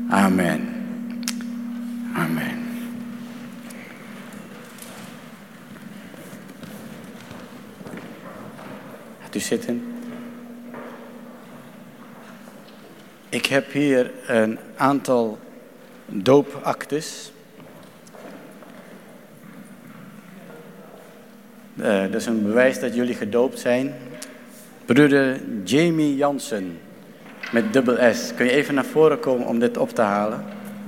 Amen. Amen. Gaat u zitten. Ik heb hier een aantal doopaktes. Dat is een bewijs dat jullie gedoopt zijn. Broeder Jamie Jansen met dubbel S. Kun je even naar voren komen om dit op te halen?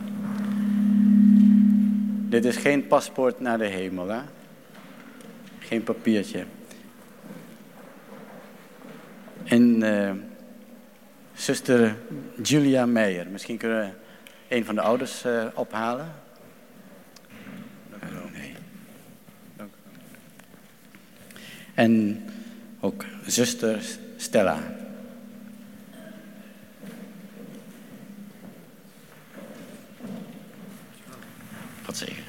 Dit is geen paspoort naar de hemel, hè? Geen papiertje. En zuster Julia Meijer. Misschien kunnen we een van de ouders ophalen. Nee. Dank u. En ook zuster Stella. God zegen.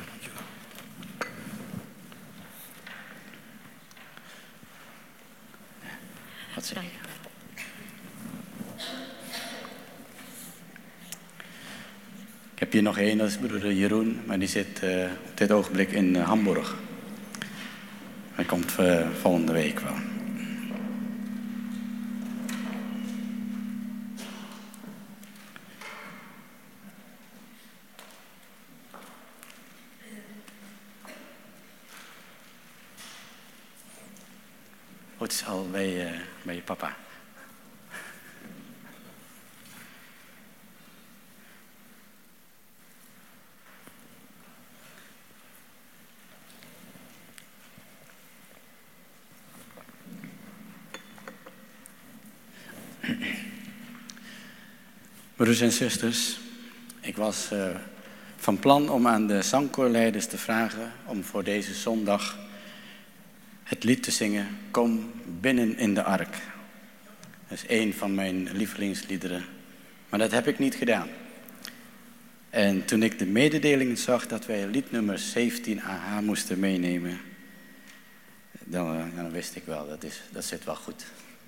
God zegen. Ik heb hier nog één, dat is broeder Jeroen, maar die zit op dit ogenblik in Hamburg. Hij komt volgende week wel. Het is al bij je papa. Broeders en zusters, ik was van plan om aan de zangkoorleiders te vragen om voor deze zondag het lied te zingen, Kom binnen in de ark. Dat is één van mijn lievelingsliederen, maar dat heb ik niet gedaan. En toen ik de mededelingen zag dat wij liednummer 17 AH moesten meenemen, dan wist ik wel, dat zit wel goed.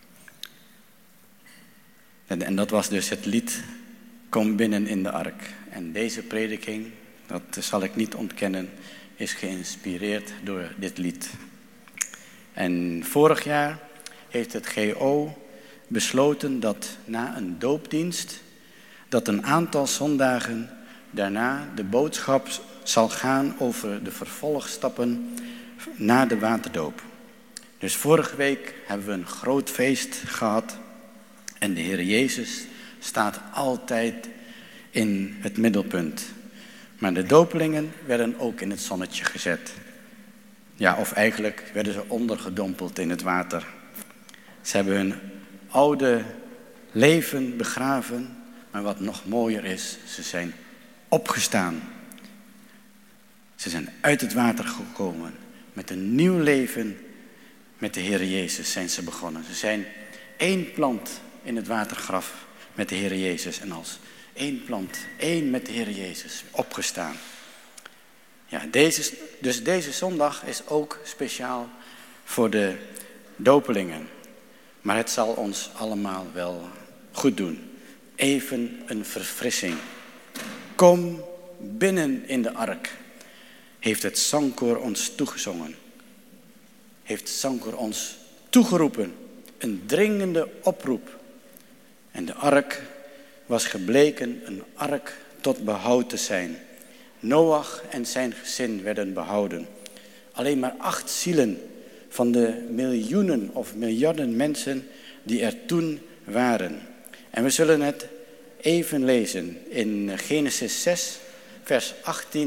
En dat was dus het lied Kom binnen in de ark. En deze prediking, dat zal ik niet ontkennen, is geïnspireerd door dit lied. En vorig jaar heeft het GO besloten dat na een doopdienst, dat een aantal zondagen daarna de boodschap zal gaan over de vervolgstappen na de waterdoop. Dus vorige week hebben we een groot feest gehad. En de Heer Jezus staat altijd in het middelpunt. Maar de dopelingen werden ook in het zonnetje gezet. Ja, of eigenlijk werden ze ondergedompeld in het water. Ze hebben hun oude leven begraven. Maar wat nog mooier is, ze zijn opgestaan. Ze zijn uit het water gekomen. Met een nieuw leven met de Heer Jezus zijn ze begonnen. Ze zijn één plant in het watergraf met de Heer Jezus. En als één plant, één met de Heer Jezus, opgestaan. Ja, deze zondag is ook speciaal voor de dopelingen. Maar het zal ons allemaal wel goed doen. Even een verfrissing. Kom binnen in de ark. Heeft het zangkoor ons toegezongen. Heeft het zangkoor ons toegeroepen. Een dringende oproep. En de ark was gebleken een ark tot behoud te zijn. Noach en zijn gezin werden behouden. Alleen maar 8 zielen van de miljoenen of miljarden mensen die er toen waren. En we zullen het even lezen in Genesis 6, vers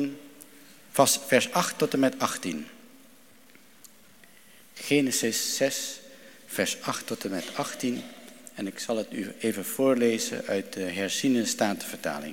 8 tot en met 18. Genesis 6, vers 8 tot en met 18. En ik zal het u even voorlezen uit de herziene statenvertaling.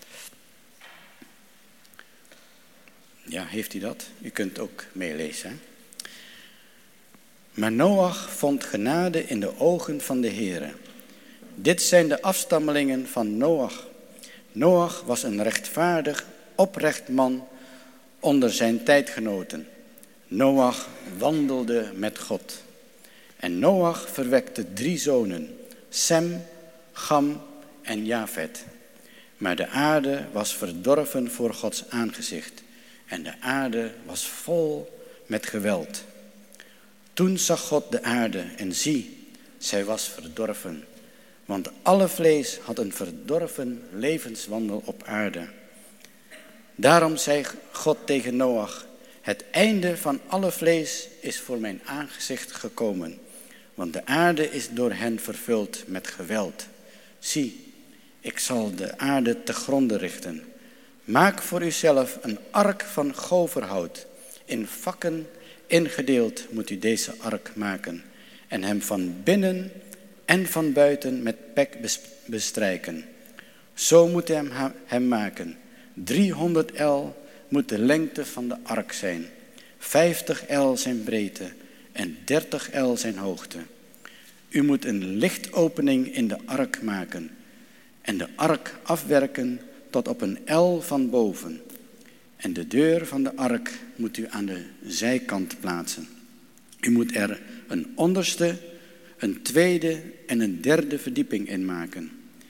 Ja, heeft u dat? U kunt ook meelezen. Hè? Maar Noach vond genade in de ogen van de Heere. Dit zijn de afstammelingen van Noach. Noach was een rechtvaardig, oprecht man onder zijn tijdgenoten. Noach wandelde met God. En Noach verwekte 3 zonen, Sem, Cham en Jafet. Maar de aarde was verdorven voor Gods aangezicht en de aarde was vol met geweld. Toen zag God de aarde en zie, zij was verdorven, want alle vlees had een verdorven levenswandel op aarde. Daarom zei God tegen Noach, het einde van alle vlees is voor mijn aangezicht gekomen, want de aarde is door hen vervuld met geweld. Zie, ik zal de aarde te gronde richten. Maak voor uzelf een ark van goverhout. In vakken ingedeeld moet u deze ark maken. En hem van binnen en van buiten met pek bestrijken. Zo moet u hem maken. 300 el moet de lengte van de ark zijn. 50 el zijn breedte en 30 el zijn hoogte. U moet een lichtopening in de ark maken. En de ark afwerken tot op een el van boven. En de deur van de ark moet u aan de zijkant plaatsen. U moet er een onderste, een tweede en een derde verdieping in maken.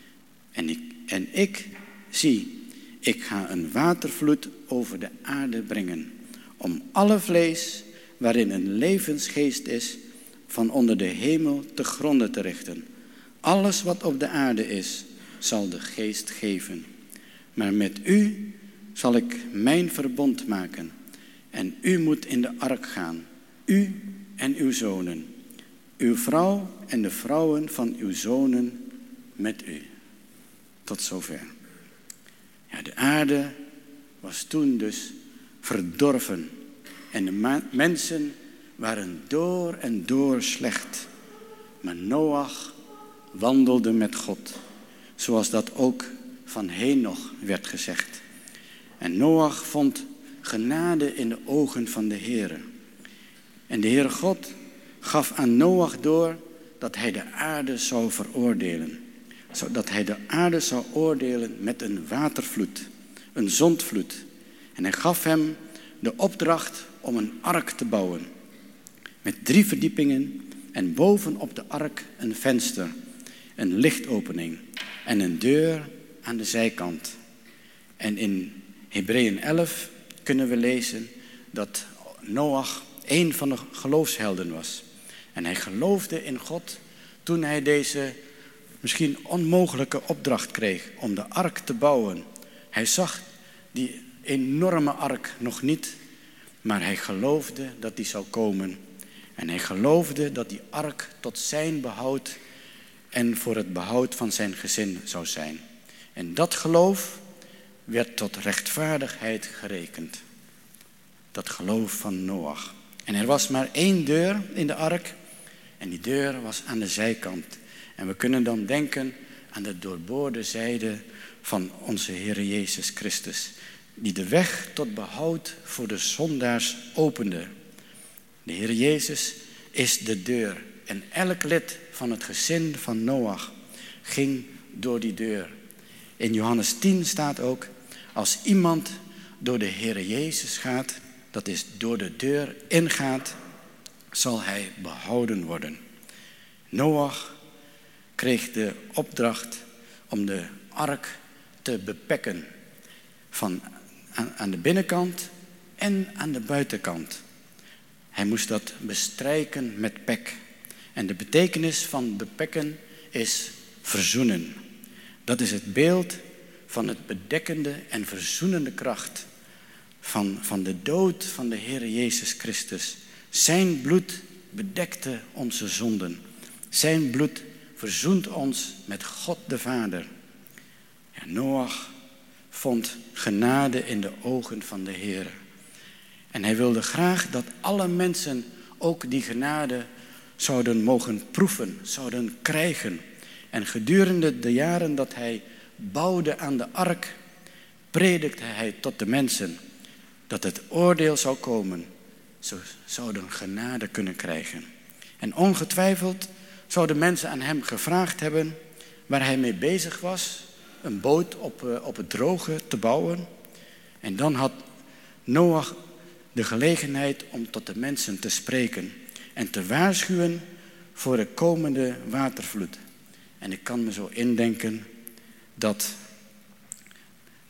En ik zie, ik ga een watervloed over de aarde brengen. Om alle vlees waarin een levensgeest is, van onder de hemel te gronde te richten. Alles wat op de aarde is, zal de geest geven. Maar met u zal ik mijn verbond maken. En u moet in de ark gaan, u en uw zonen. Uw vrouw en de vrouwen van uw zonen met u. Tot zover. Ja, de aarde was toen dus verdorven. En de mensen waren door en door slecht. Maar Noach wandelde met God. Zoals dat ook van Henoch werd gezegd. En Noach vond genade in de ogen van de Heere. En de Heere God gaf aan Noach door dat hij de aarde zou veroordelen. Zodat hij de aarde zou oordelen met een watervloed, een zondvloed. En hij gaf hem de opdracht om een ark te bouwen. Met 3 verdiepingen en bovenop de ark een venster, een lichtopening en een deur aan de zijkant. En in Hebreeën 11 kunnen we lezen dat Noach een van de geloofshelden was. En hij geloofde in God toen hij deze misschien onmogelijke opdracht kreeg om de ark te bouwen. Hij zag die enorme ark nog niet, maar hij geloofde dat die zou komen. En hij geloofde dat die ark tot zijn behoud en voor het behoud van zijn gezin zou zijn. En dat geloof werd tot rechtvaardigheid gerekend. Dat geloof van Noach. En er was maar 1 deur in de ark. En die deur was aan de zijkant. En we kunnen dan denken aan de doorboorde zijde van onze Heer Jezus Christus. Die de weg tot behoud voor de zondaars opende. De Heer Jezus is de deur. En elk lid van het gezin van Noach ging door die deur. In Johannes 10 staat ook, als iemand door de Heer Jezus gaat, dat is door de deur ingaat, zal hij behouden worden. Noach kreeg de opdracht om de ark te bepekken. Aan de binnenkant en aan de buitenkant. Hij moest dat bestrijken met pek. En de betekenis van bepekken is verzoenen. Dat is het beeld van het bedekkende en verzoenende kracht van de dood van de Heer Jezus Christus. Zijn bloed bedekte onze zonden. Zijn bloed verzoent ons met God de Vader. Ja, Noach vond genade in de ogen van de Heer. En hij wilde graag dat alle mensen ook die genade zouden mogen proeven, zouden krijgen. En gedurende de jaren dat hij bouwde aan de ark, predikte hij tot de mensen dat het oordeel zou komen. Ze zouden genade kunnen krijgen. En ongetwijfeld zouden mensen aan hem gevraagd hebben waar hij mee bezig was, een boot op het droge te bouwen. En dan had Noach de gelegenheid om tot de mensen te spreken en te waarschuwen voor de komende watervloed. En ik kan me zo indenken dat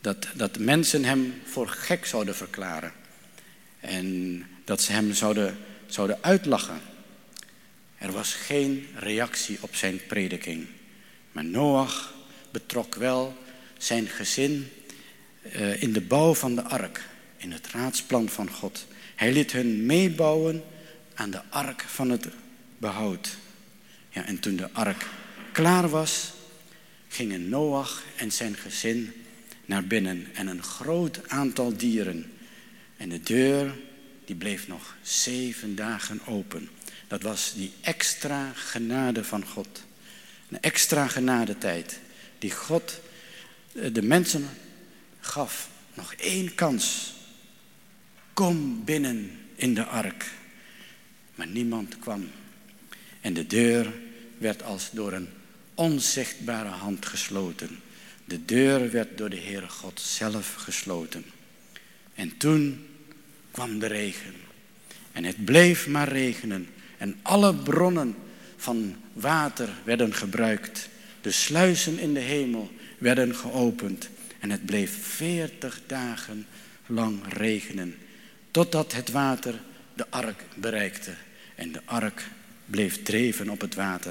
dat mensen hem voor gek zouden verklaren. En dat ze hem zouden uitlachen. Er was geen reactie op zijn prediking. Maar Noach betrok wel zijn gezin in de bouw van de ark. In het raadsplan van God. Hij liet hun meebouwen aan de ark van het behoud. Ja, en toen de ark klaar was, gingen Noach en zijn gezin naar binnen. En een groot aantal dieren. En de deur die bleef nog 7 dagen open. Dat was die extra genade van God. Een extra genadetijd die God de mensen gaf. Nog 1 kans. Kom binnen in de ark. Maar niemand kwam. En de deur werd als door een onzichtbare hand gesloten. De deur werd door de Heere God zelf gesloten. En toen kwam de regen. En het bleef maar regenen. En alle bronnen van water werden gebruikt. De sluizen in de hemel werden geopend. En het bleef 40 dagen lang regenen. Totdat het water de ark bereikte. En de ark bleef drijven op het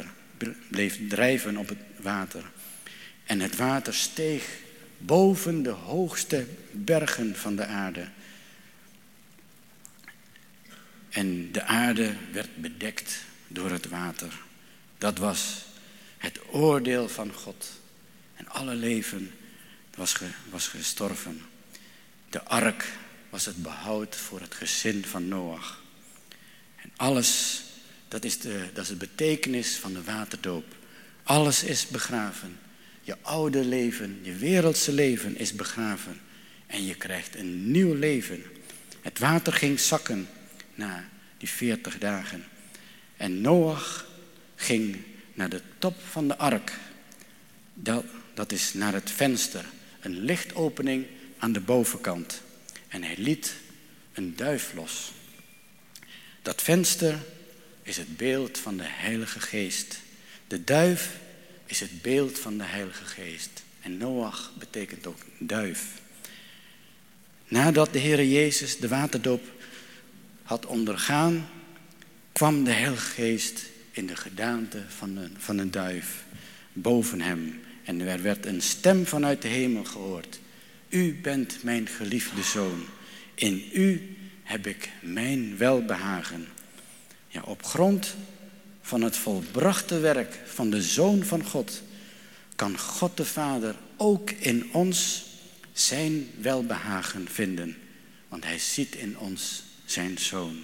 water. En het water steeg boven de hoogste bergen van de aarde. En de aarde werd bedekt door het water. Dat was het oordeel van God. En alle leven was gestorven. De ark was het behoud voor het gezin van Noach. En alles, dat is de betekenis van de waterdoop. Alles is begraven. Je oude leven, je wereldse leven is begraven. En je krijgt een nieuw leven. Het water ging zakken na die 40 dagen. En Noach ging naar de top van de ark. Dat is naar het venster. Een lichtopening aan de bovenkant. En hij liet een duif los. Dat venster is het beeld van de Heilige Geest. De duif is het beeld van de Heilige Geest. En Noach betekent ook duif. Nadat de Heere Jezus de waterdoop had ondergaan, kwam de Heilige Geest in de gedaante van een duif boven hem. En er werd een stem vanuit de hemel gehoord. U bent mijn geliefde zoon. In u heb ik mijn welbehagen. Ja, op grond van het volbrachte werk van de Zoon van God kan God de Vader ook in ons zijn welbehagen vinden. Want hij ziet in ons zijn Zoon.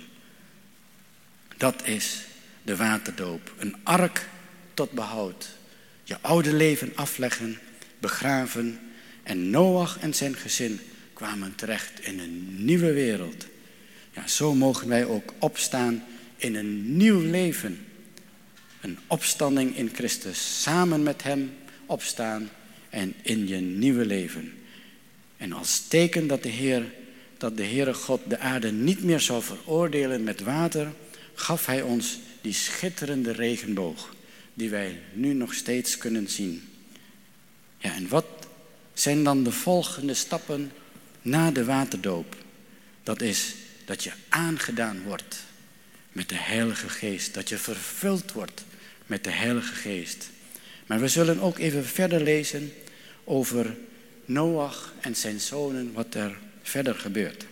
Dat is de waterdoop. Een ark tot behoud. Je oude leven afleggen, begraven. En Noach en zijn gezin kwamen terecht in een nieuwe wereld. Ja, zo mogen wij ook opstaan in een nieuw leven. Een opstanding in Christus. Samen met hem opstaan en in je nieuwe leven. En als teken dat de Heere God de aarde niet meer zou veroordelen met water, gaf hij ons die schitterende regenboog, die wij nu nog steeds kunnen zien. Ja, en wat zijn dan de volgende stappen na de waterdoop? Dat is dat je aangedaan wordt met de Heilige Geest. Dat je vervuld wordt met de Heilige Geest. Maar we zullen ook even verder lezen over Noach en zijn zonen, wat er verder gebeurt.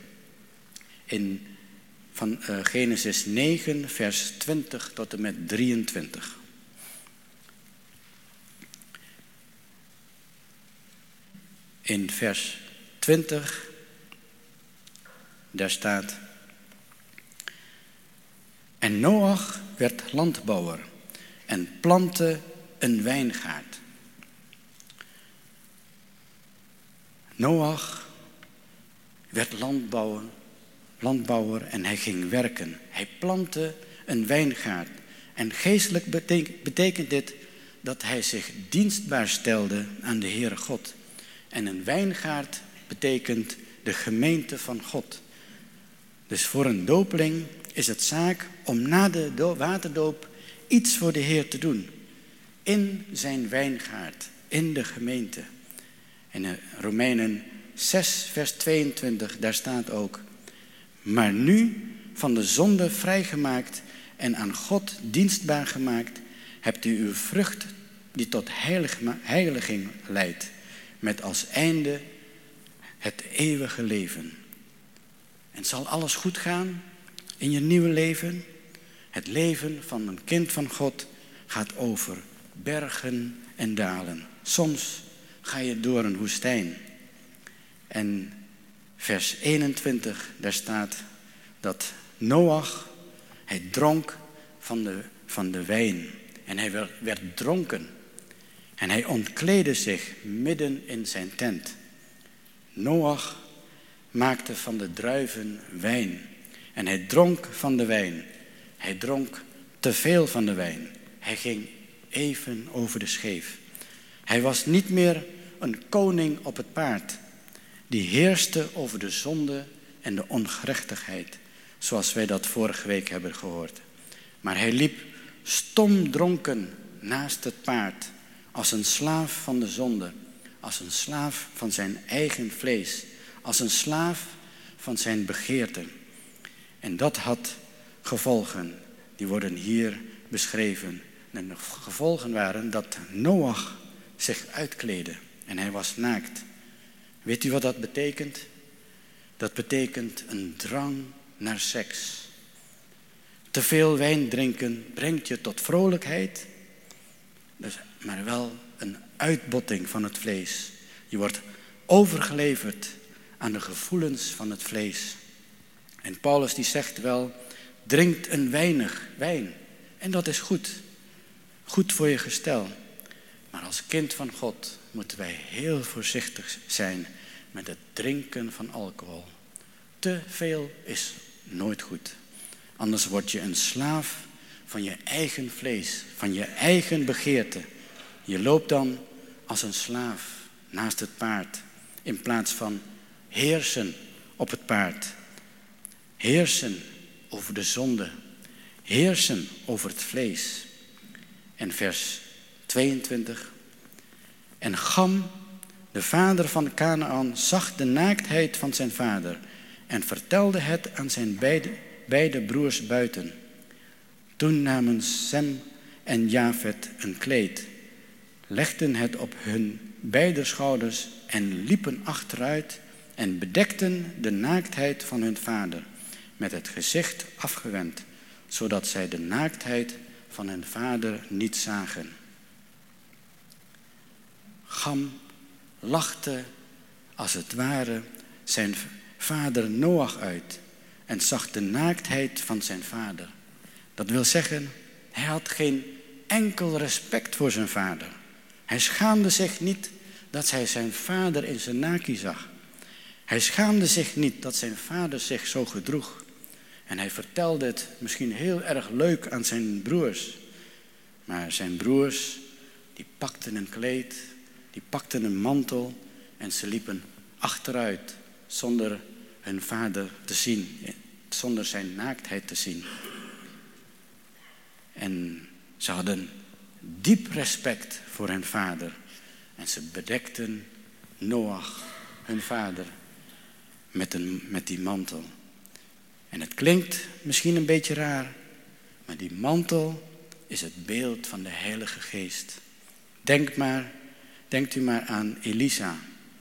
Van Genesis 9, vers 20 tot en met 23. In vers 20, daar staat: En Noach werd landbouwer en plantte een wijngaard. Noach werd landbouwer en hij ging werken. Hij plantte een wijngaard. En geestelijk betekent dit dat hij zich dienstbaar stelde aan de Heere God. En een wijngaard betekent de gemeente van God. Dus voor een dopeling is het zaak om na de waterdoop iets voor de Heer te doen. In zijn wijngaard, in de gemeente. En Romeinen 6 vers 22, daar staat ook: maar nu, van de zonde vrijgemaakt en aan God dienstbaar gemaakt, hebt u uw vrucht die tot heiliging leidt, met als einde het eeuwige leven. En zal alles goed gaan in je nieuwe leven? Het leven van een kind van God gaat over bergen en dalen. Soms ga je door een woestijn. En vers 21, daar staat dat Noach, hij dronk van de wijn. En hij werd dronken. En hij ontkleedde zich midden in zijn tent. Noach maakte van de druiven wijn. En hij dronk van de wijn. Hij dronk te veel van de wijn. Hij ging even over de scheef. Hij was niet meer een koning op het paard, die heerste over de zonde en de ongerechtigheid, zoals wij dat vorige week hebben gehoord. Maar hij liep stomdronken naast het paard, als een slaaf van de zonde, als een slaaf van zijn eigen vlees, als een slaaf van zijn begeerten. En dat had gevolgen, die worden hier beschreven. En de gevolgen waren dat Noach zich uitkleedde en hij was naakt. Weet u wat dat betekent? Dat betekent een drang naar seks. Te veel wijn drinken brengt je tot vrolijkheid, maar wel een uitbotting van het vlees. Je wordt overgeleverd aan de gevoelens van het vlees. En Paulus die zegt wel, drinkt een weinig wijn. En dat is goed. Goed voor je gestel. Maar als kind van God moeten wij heel voorzichtig zijn met het drinken van alcohol. Te veel is nooit goed. Anders word je een slaaf van je eigen vlees, van je eigen begeerte. Je loopt dan als een slaaf naast het paard, in plaats van heersen op het paard. Heersen over de zonde. Heersen over het vlees. En vers 22. En Cham, de vader van Kanaan, zag de naaktheid van zijn vader en vertelde het aan zijn beide broers buiten. Toen namen Sem en Jafet een kleed, legden het op hun beider schouders en liepen achteruit en bedekten de naaktheid van hun vader, met het gezicht afgewend, zodat zij de naaktheid van hun vader niet zagen. Cham lachte als het ware zijn vader Noach uit en zag de naaktheid van zijn vader. Dat wil zeggen, hij had geen enkel respect voor zijn vader. Hij schaamde zich niet dat hij zijn vader in zijn naki zag. Hij schaamde zich niet dat zijn vader zich zo gedroeg. En hij vertelde het misschien heel erg leuk aan zijn broers. Maar zijn broers, die pakten een kleed, die pakten een mantel en ze liepen achteruit zonder hun vader te zien, zonder zijn naaktheid te zien. En ze hadden diep respect voor hun vader. En ze bedekten Noach, hun vader, met die mantel. En het klinkt misschien een beetje raar, maar die mantel is het beeld van de Heilige Geest. Denkt u maar aan Elia.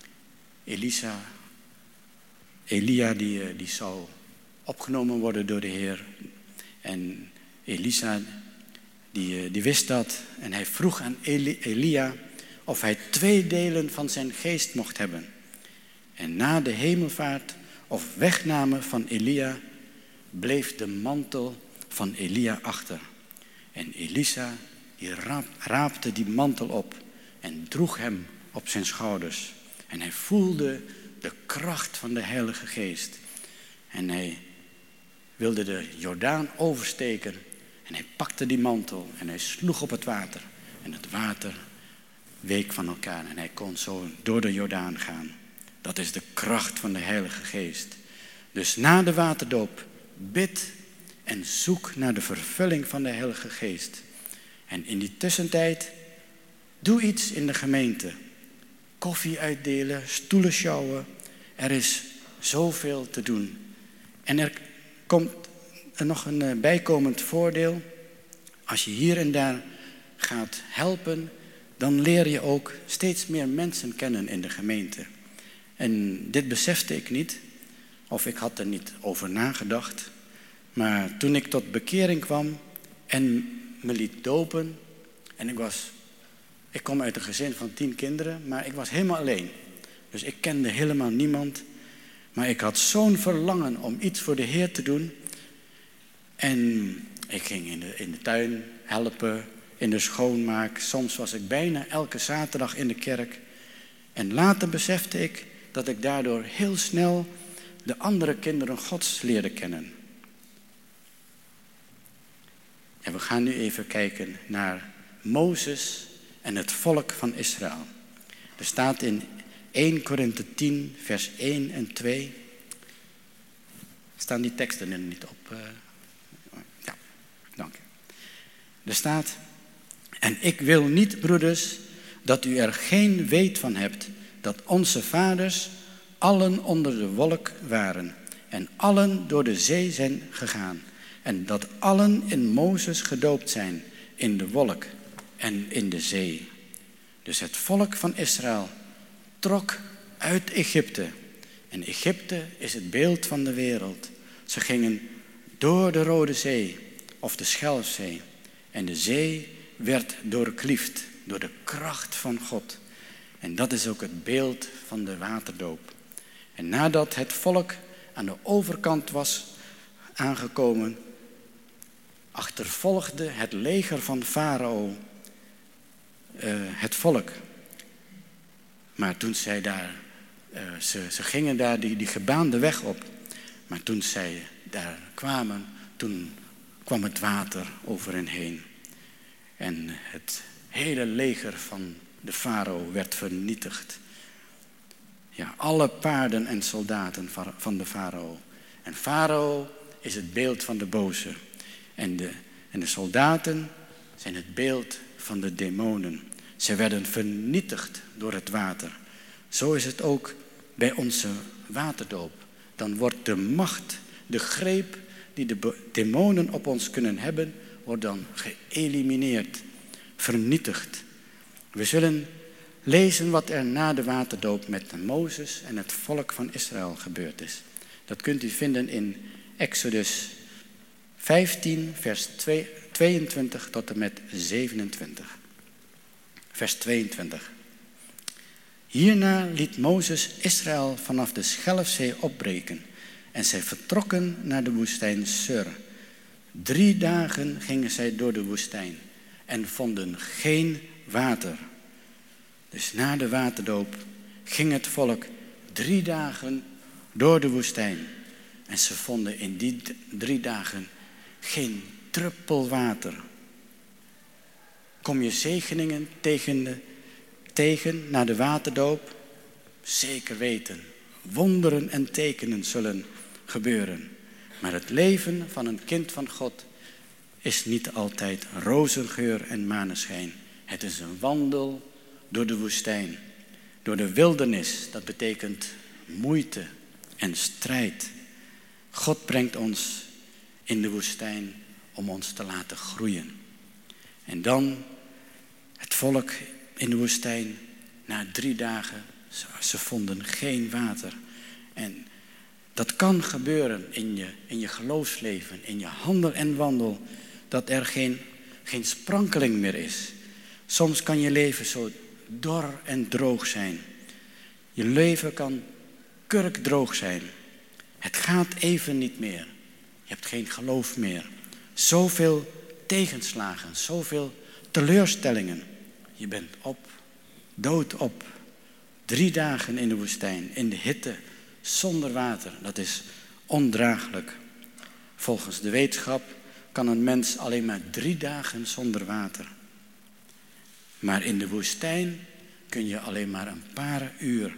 Elia die zou opgenomen worden door de Heer. En Elisa die wist dat. En hij vroeg aan Elia of hij 2 delen van zijn geest mocht hebben. En na de hemelvaart of wegname van Elia bleef de mantel van Elia achter. En Elisa die raapte die mantel op en droeg hem op zijn schouders. En hij voelde de kracht van de Heilige Geest. En hij wilde de Jordaan oversteken. En hij pakte die mantel en hij sloeg op het water. En het water week van elkaar. En hij kon zo door de Jordaan gaan. Dat is de kracht van de Heilige Geest. Dus na de waterdoop, bid en zoek naar de vervulling van de Heilige Geest. En in die tussentijd, doe iets in de gemeente. Koffie uitdelen, stoelen sjouwen, Er is zoveel te doen. En er komt nog een bijkomend voordeel. Als je hier en daar gaat helpen, dan leer je ook steeds meer mensen kennen in de gemeente. En dit besefte ik niet, of ik had er niet over nagedacht. Maar toen ik tot bekering kwam en me liet dopen, en ik kom uit een gezin van 10 kinderen, maar ik was helemaal alleen. Dus ik kende helemaal niemand. Maar ik had zo'n verlangen om iets voor de Heer te doen. En ik ging in de tuin helpen, in de schoonmaak. Soms was ik bijna elke zaterdag in de kerk. En later besefte ik dat ik daardoor heel snel de andere kinderen Gods leerde kennen. En we gaan nu even kijken naar Mozes en het volk van Israël. Er staat in 1 Korinthe 10, vers 1 en 2. Staan die teksten er niet op? Ja, dank u. Er staat: en ik wil niet, broeders, dat u er geen weet van hebt, dat onze vaders allen onder de wolk waren en allen door de zee zijn gegaan. En dat allen in Mozes gedoopt zijn, in de wolk en in de zee. Dus het volk van Israël trok uit Egypte. En Egypte is het beeld van de wereld. Ze gingen door de Rode Zee of de Schelfzee. En de zee werd doorkliefd door de kracht van God. En dat is ook het beeld van de waterdoop. En nadat het volk aan de overkant was aangekomen, achtervolgde het leger van Farao het volk. Maar toen zij daar, ze gingen daar die gebaande weg op. Maar toen zij daar kwamen, toen kwam het water over hen heen. En het hele leger van de farao werd vernietigd. Ja, alle paarden en soldaten van de farao. En farao is het beeld van de boze. En de soldaten zijn het beeld van de demonen. Ze werden vernietigd door het water. Zo is het ook bij onze waterdoop. Dan wordt de macht, de greep die de demonen op ons kunnen hebben, wordt dan geëlimineerd, vernietigd. We zullen lezen wat er na de waterdoop met Mozes en het volk van Israël gebeurd is. Dat kunt u vinden in Exodus 15, vers 22 tot en met 27. Vers 22. Hierna liet Mozes Israël vanaf de Schelfzee opbreken en zij vertrokken naar de woestijn Sur. 3 dagen gingen zij door de woestijn en vonden geen water. Dus na de waterdoop ging het volk 3 dagen door de woestijn. En ze vonden in die 3 dagen geen druppel water. Kom je zegeningen tegen na de waterdoop? Zeker weten. Wonderen en tekenen zullen gebeuren. Maar het leven van een kind van God is niet altijd rozengeur en maneschijn. Het is een wandel door de woestijn. Door de wildernis, dat betekent moeite en strijd. God brengt ons in de woestijn om ons te laten groeien. En dan het volk in de woestijn, na 3 dagen, ze vonden geen water. En dat kan gebeuren in je geloofsleven, in je handel en wandel, dat er geen sprankeling meer is. Soms kan je leven zo dor en droog zijn. Je leven kan kurkdroog zijn. Het gaat even niet meer. Je hebt geen geloof meer. Zoveel tegenslagen, zoveel teleurstellingen. Je bent dood op. 3 dagen in de woestijn, in de hitte, zonder water. Dat is ondraaglijk. Volgens de wetenschap kan een mens alleen maar 3 dagen zonder water. Maar in de woestijn kun je alleen maar een paar uur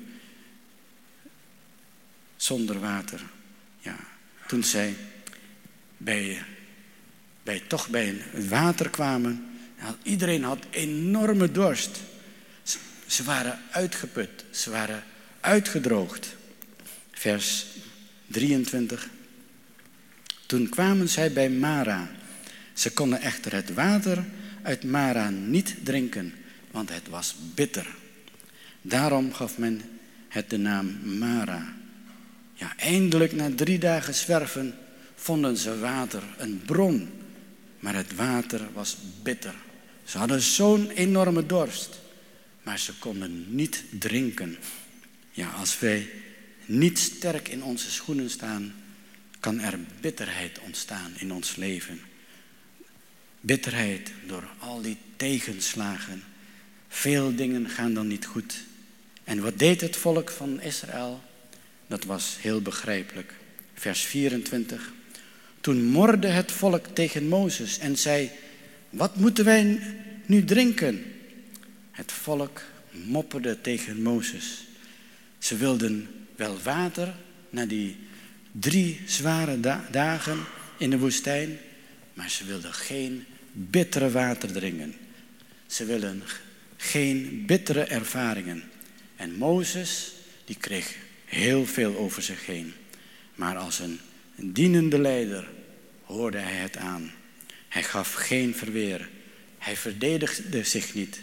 zonder water. Ja, toen zij bij een water kwamen, iedereen had enorme dorst. Ze waren uitgeput, ze waren uitgedroogd. vers 23. Toen kwamen zij bij Mara. Ze konden echter het water uit Mara niet drinken, want het was bitter. Daarom gaf men het de naam Mara. Ja, eindelijk na 3 dagen zwerven vonden ze water, een bron. Maar het water was bitter. Ze hadden zo'n enorme dorst, maar ze konden niet drinken. Ja, als wij niet sterk in onze schoenen staan, kan er bitterheid ontstaan in ons leven. Bitterheid door al die tegenslagen. Veel dingen gaan dan niet goed. En wat deed het volk van Israël? Dat was heel begrijpelijk. Vers 24. Toen morde het volk tegen Mozes en zei: wat moeten wij nu drinken? Het volk mopperde tegen Mozes. Ze wilden wel water na die 3 zware dagen in de woestijn, maar ze wilden geen bittere water drinken. Ze willen geen bittere ervaringen. En Mozes, die kreeg heel veel over zich heen. Maar als een dienende leider hoorde hij het aan. Hij gaf geen verweer. Hij verdedigde zich niet.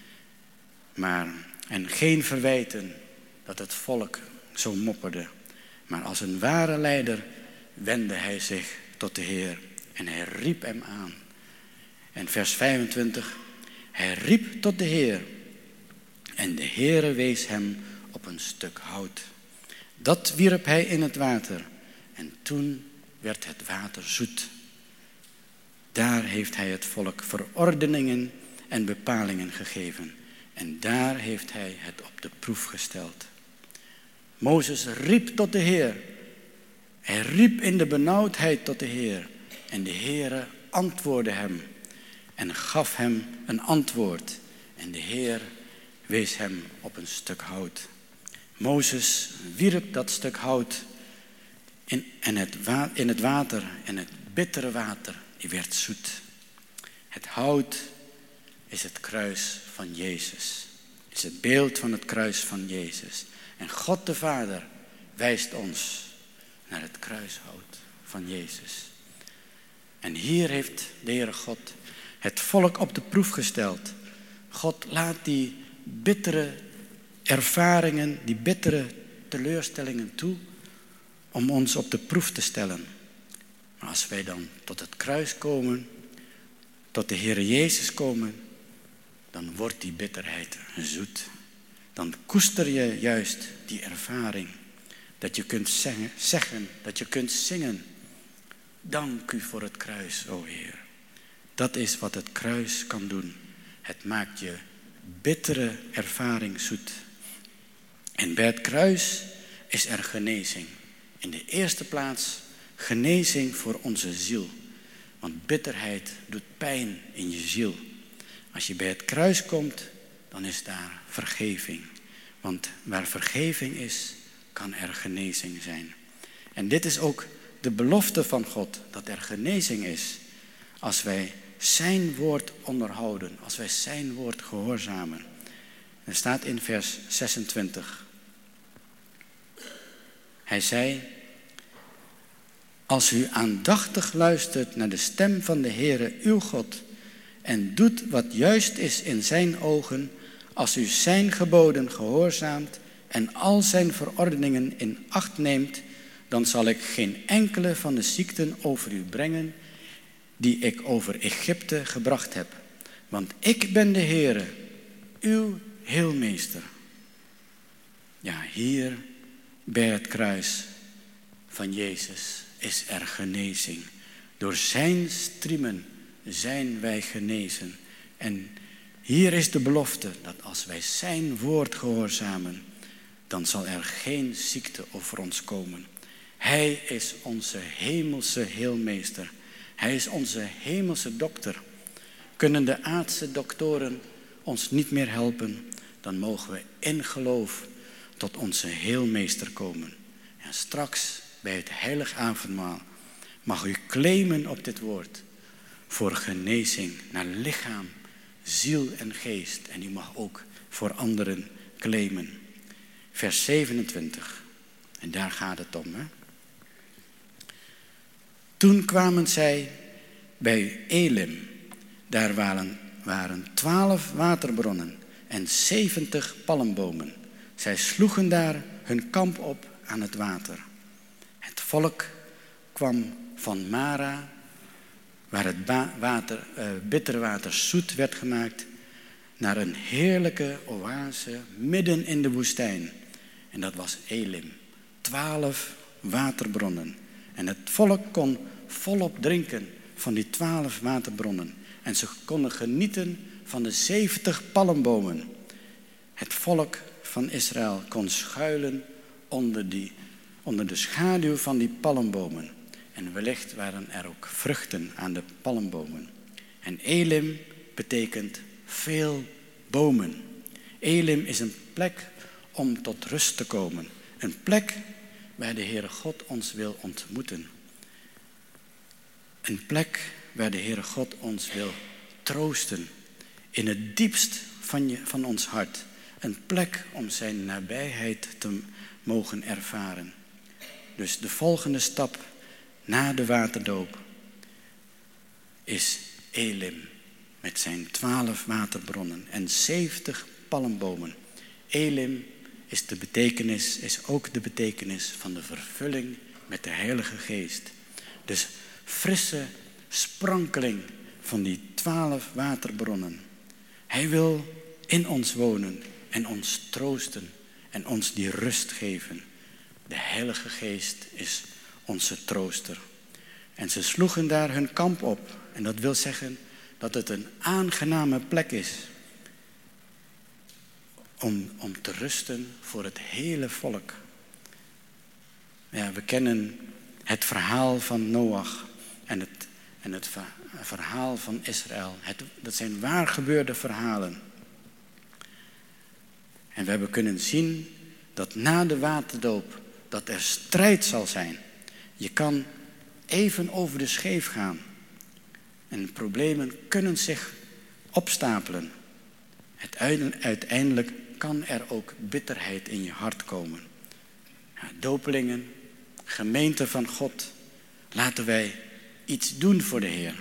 En geen verwijten dat het volk zo mopperde. Maar als een ware leider wendde hij zich tot de Heer. En hij riep hem aan. En vers 25. Hij riep tot de Heer. En de Heere wees hem op een stuk hout. Dat wierp hij in het water. En toen werd het water zoet. Daar heeft hij het volk verordeningen en bepalingen gegeven. En daar heeft hij het op de proef gesteld. Mozes riep tot de Heer. Hij riep in de benauwdheid tot de Heer. En de Heere antwoordde hem. En gaf hem een antwoord. En de Heer wees hem op een stuk hout. Mozes wierp dat stuk hout in het water. En het bittere water, die werd zoet. Het hout is het kruis van Jezus. Is het beeld van het kruis van Jezus. En God de Vader wijst ons naar het kruishout van Jezus. En hier heeft de Heere God het volk op de proef gesteld. God laat die bittere ervaringen, die bittere teleurstellingen toe om ons op de proef te stellen. Maar als wij dan tot het kruis komen, tot de Heere Jezus komen, dan wordt die bitterheid zoet. Dan koester je juist die ervaring. Dat je kunt zeggen, dat je kunt zingen. Dank u voor het kruis, o Heer. Dat is wat het kruis kan doen. Het maakt je bittere ervaring zoet. En bij het kruis is er genezing. In de eerste plaats genezing voor onze ziel. Want bitterheid doet pijn in je ziel. Als je bij het kruis komt, dan is daar vergeving. Want waar vergeving is, kan er genezing zijn. En dit is ook de belofte van God, dat er genezing is. Als wij zijn woord onderhouden, als wij zijn woord gehoorzamen. Er staat in vers 26. Hij zei: als u aandachtig luistert naar de stem van de Heere uw God en doet wat juist is in zijn ogen, als u zijn geboden gehoorzaamt en al zijn verordeningen in acht neemt, dan zal ik geen enkele van de ziekten over u brengen die ik over Egypte gebracht heb. Want ik ben de Heere, uw heelmeester. Ja, hier bij het kruis van Jezus is er genezing. Door zijn striemen zijn wij genezen. En hier is de belofte dat als wij zijn woord gehoorzamen, dan zal er geen ziekte over ons komen. Hij is onze hemelse heelmeester. Hij is onze hemelse dokter. Kunnen de aardse doktoren ons niet meer helpen, dan mogen we in geloof tot onze heelmeester komen. En straks bij het heilig avondmaal mag u claimen op dit woord voor genezing naar lichaam, ziel en geest. En u mag ook voor anderen claimen. Vers 27. En daar gaat het om. Hè? Toen kwamen zij bij Elim. Daar waren 12 waterbronnen en 70 palmbomen. Zij sloegen daar hun kamp op aan het water. Het volk kwam van Mara, waar het bitter water zoet werd gemaakt, naar een heerlijke oase midden in de woestijn. En dat was Elim. 12 waterbronnen. En het volk kon volop drinken van die 12 waterbronnen. En ze konden genieten van de 70 palmbomen. Het volk van Israël kon schuilen onder de schaduw van die palmbomen. En wellicht waren er ook vruchten aan de palmbomen. En Elim betekent veel bomen. Elim is een plek om tot rust te komen. Een plek waar de Heere God ons wil ontmoeten. Een plek waar de Heere God ons wil troosten. In het diepst van ons hart. Een plek om zijn nabijheid te mogen ervaren. Dus de volgende stap na de waterdoop is Elim. Met zijn 12 waterbronnen en 70 palmbomen. Elim is ook de betekenis van de vervulling met de Heilige Geest. Dus frisse sprankeling van die 12 waterbronnen. Hij wil in ons wonen en ons troosten en ons die rust geven. De Heilige Geest is onze trooster. En ze sloegen daar hun kamp op. En dat wil zeggen dat het een aangename plek is om te rusten voor het hele volk. Ja, we kennen het verhaal van Noach en het verhaal van Israël. Dat zijn waargebeurde verhalen. En we hebben kunnen zien dat na de waterdoop dat er strijd zal zijn. Je kan even over de scheef gaan. En problemen kunnen zich opstapelen. Uiteindelijk kan er ook bitterheid in je hart komen. Ja, dopelingen, gemeente van God, laten wij iets doen voor de Heer.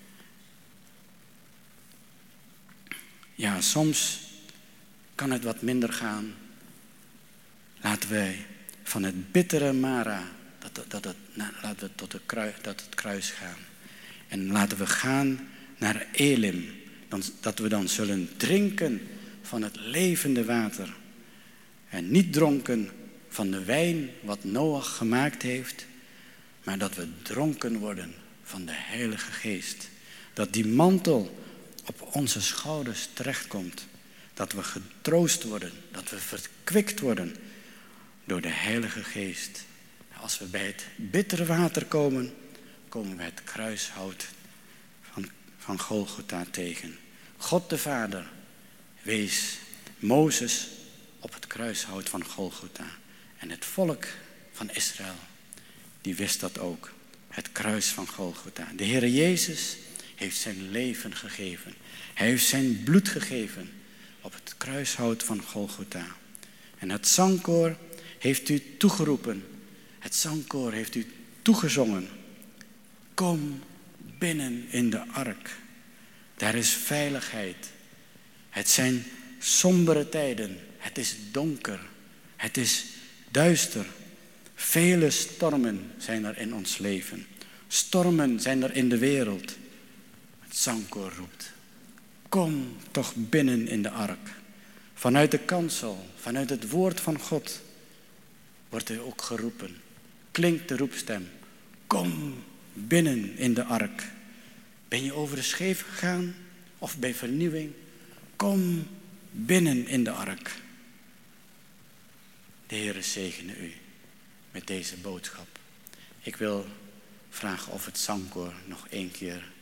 Ja, soms kan het wat minder gaan. Laten wij van het bittere Mara, laten we tot het kruis gaan. En laten we gaan naar Elim. Dat we dan zullen drinken van het levende water. En niet dronken van de wijn wat Noach gemaakt heeft. Maar dat we dronken worden van de Heilige Geest. Dat die mantel op onze schouders terechtkomt. Dat we getroost worden. Dat we verkwikt worden door de Heilige Geest. Als we bij het bittere water komen, komen we het kruishout van Golgotha tegen. God de Vader wees Mozes op het kruishout van Golgotha. En het volk van Israël, die wist dat ook. Het kruis van Golgotha. De Heere Jezus heeft zijn leven gegeven. Hij heeft zijn bloed gegeven op het kruishout van Golgotha. En het zangkoor heeft u toegeroepen. Het zangkoor heeft u toegezongen. Kom binnen in de ark. Daar is veiligheid. Het zijn sombere tijden. Het is donker. Het is duister. Vele stormen zijn er in ons leven. Stormen zijn er in de wereld. Het zangkoor roept. Kom toch binnen in de ark. Vanuit de kansel, vanuit het woord van God, wordt er ook geroepen. Klinkt de roepstem. Kom binnen in de ark. Ben je over de scheef gegaan of bij vernieuwing? Kom binnen in de ark. De Heere zegene u met deze boodschap. Ik wil vragen of het zangkoor nog 1 keer